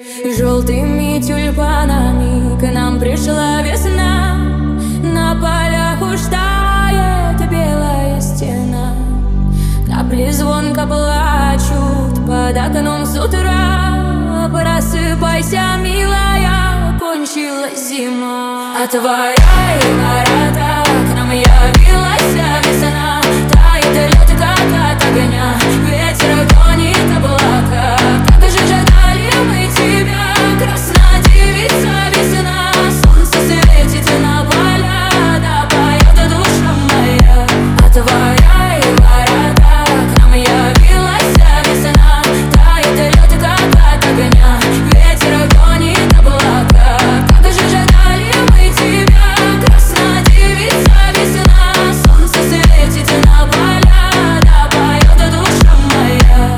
Желтыми тюльпанами к нам пришла весна. На полях уж тает белая стена. Капли звонко плачут под окном с утра. Просыпайся, милая, кончилась зима. Отворяй ворота, к нам явилась весна. Тает лед, как от огня, ветер гонит облака. Как же ждали мы тебя, красная девица весна. Солнце светит на поля, да поет душа моя. Отворяй ворота, к нам явилась весна. Тает лед, как от огня, ветер гонит облака. Как же ждали мы тебя, красная девица весна. Солнце светит на поля, да поет душа моя.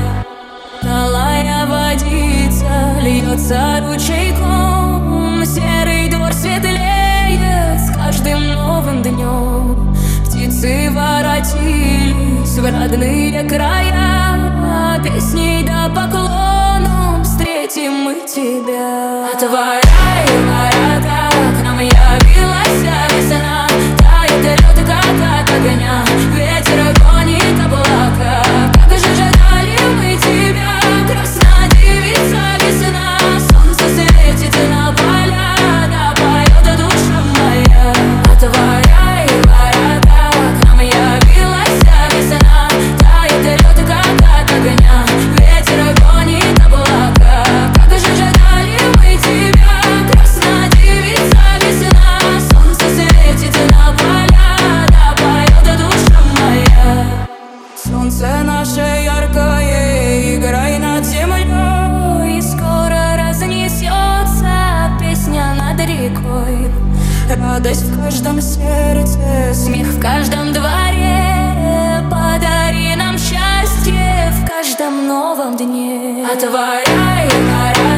Талая водица льется ручейком, серый двор светлеет с каждым новым днем. Птицы воротились в родные края, песней да поклоном встретим мы тебя. Отворяй ворота, к нам явилась весна. Тает лед, как от огня, ветер гонит облака. Как же ждали мы тебя, красная девица весна. Солнце светит на поля, да поет душа моя. Отворяй ворота, к нам явилась весна. Тает лед, как от огня, ветер гонит облака. Как же ждали мы тебя, красная девица весна. Солнце светит на поля, да поет душа моя. Солнце наше яркое, играй над землей. Скоро разнесется песня над рекой. Радость в каждом сердце, смех в каждом дворе. Подари нам счастье в каждом новом дне. Отворяй ворота,